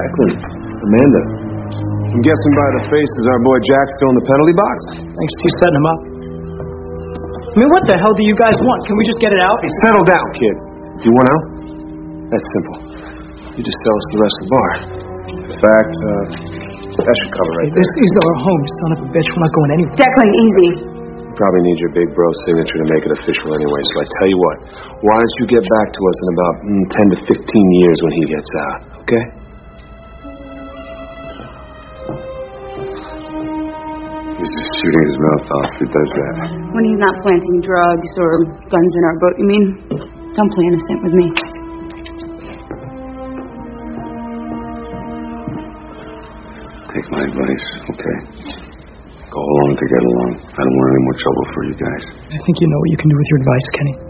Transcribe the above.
Jacqueline, Amanda. I'm guessing by the faces our boy Jack's still in the penalty box. Thanks to you setting him up. I mean, what the hell do you guys want? Can we just get it out? Hey, settle down, kid. You want out? That's simple. You just tell us the rest of the bar. In fact, that should cover right there. This is our home, you son of a bitch. We're not going anywhere. Declan, easy. You probably need your big bro's signature to make it official anyway, so I tell you what. Why don't you get back to us in about 10 to 15 years when he gets out, okay? He's just shooting his mouth off. Who does that? When he's not planting drugs or guns in our boat, you mean? Don't play innocent with me. Take my advice, okay? Go along to get along. I don't want any more trouble for you guys. I think you know what you can do with your advice, Kenny.